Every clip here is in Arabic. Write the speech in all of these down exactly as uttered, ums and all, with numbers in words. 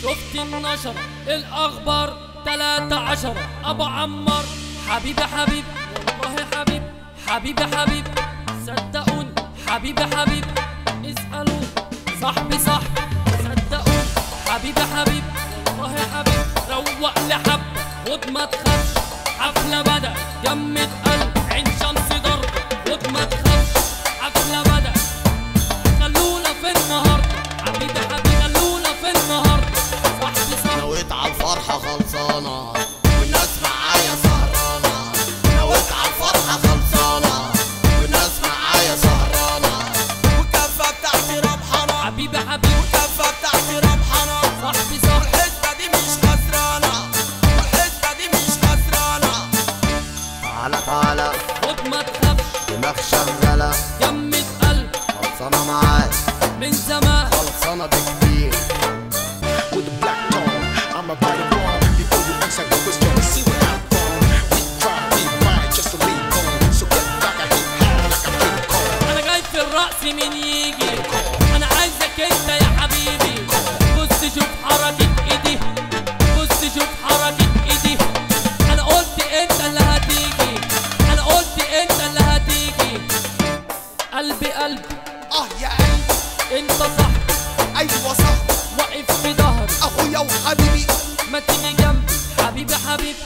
شفت النشرة الأخبار تلاتة عشرة أبو عمار حبيبي حبيب والله حبيب حبيبي حبيب صدقوني حبيبي حبيب اسألوا صاحبي صاحبي صدقوني حبيبي حبيب والله حبيب روق لحبة خد ما تخافش حفلة بدأت جمد قلب عين شمس ضرب خد ما تخافش حفلة بدأت خلونا في النهاردة حبيبي حبيبي خلونا في النهاردة صاحبي صاحبي نويت على الفرحة خلصانة والناس معايا سهرانة نويت على الفرحة خلصانة والناس معايا سهرانة والكفة بتاعتي ربحانة حبيبي حبيبي والكفة بتاعتي ربحانة صاحبي صاحبي والحسبة دي مش خسرانة والحسبة دي مش خسرانة تعالى تعالى خد ما تخافش دماغ شغالة جمد قلب خلصانة معاك من زمان خلصانة بكتير with a black tone. I'm a right along before you answer the question. See what I'm on. We try to be mine just to leave on. So get back, I hit hard like a King Kong. انا جاي في الرقص مين يجي انا عايزك انت يا حبيبي بص شوف حركة ايدي بص شوف حركة ايدي انا قلت انت اللي هتيجي انا قلت انت اللي هتيجي قلبي قلبي اه يا قلبي انت صاحبي ايوه صاحبي واقف في ظهري اخويا وحبيبي ما تيجي جنبي حبيبي حبيبي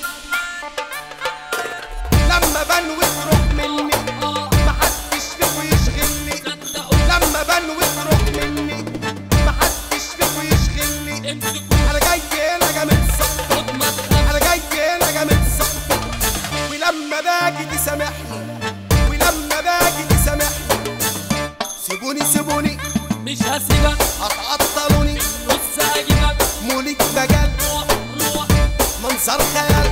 لما بنوي تروح مني اه محدش فيكو يشغلني صدقوني لما بنوي تروح مني محدش فيكو يشغلني امسكوا انا جاي هنا جامد صاحبي خد ما تخافش انا جاي هنا جامد صاحبي ولما باجي تسامحني ولما باجي تسامحني سيبوني سيبوني مش هسيبك هتعطلوني نص هجيبك مولك مجال روح روح منظر خيال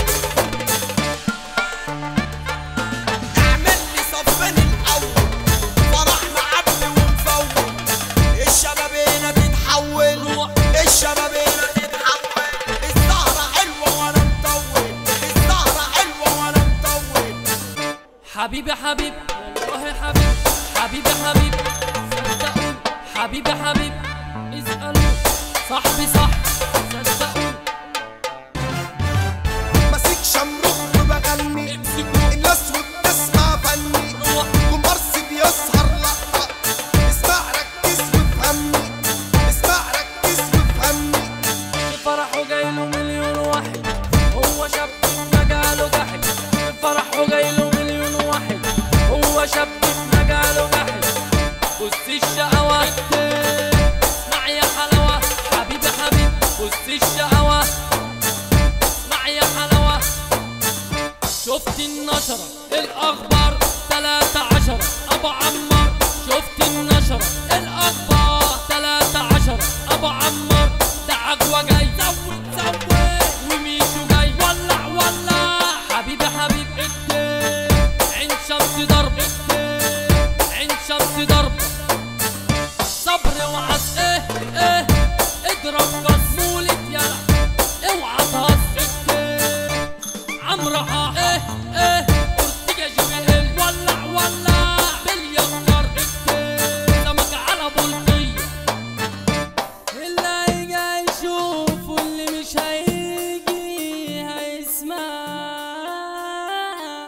اعمل لي صفين الاول فرح معبي ومفول الشباب هنا تتحول روح الشباب هنا تتحول السهرة حلوة وانا مطول السهرة حلوة وانا مطول حبيبي حبيب والله حبيب حبيبي حبيب صدقوني حبيبي حبيب اسألوا صاحبي صاحبي صدقوني ماسك شمروخ وبغني امسكوا الناس وبتسمع فني روح كومبارس بيسهر لقطة اسمع ركز وافهمني اسمع ركز وافهمني في فرحه جايله مليون واحد هو شاب في مجاله جاحد في فرحه جايله مليون واحد هو شاب في مجاله جاحد بص الشقوات اسمع يا حلاوة حبيبي حبيب بص الشقوة اسمع يا حلاوة شفت النشرة الأخبار تلاتة عشرة أبو عمار شفت النشرة الأخبار تلاتة عشرة أبو عمار ده عجوة جاي زود زود وميشو جاي ولع ولع حبيبي حبيب الدين عين شمس ضرب الدين عين شمس ضرب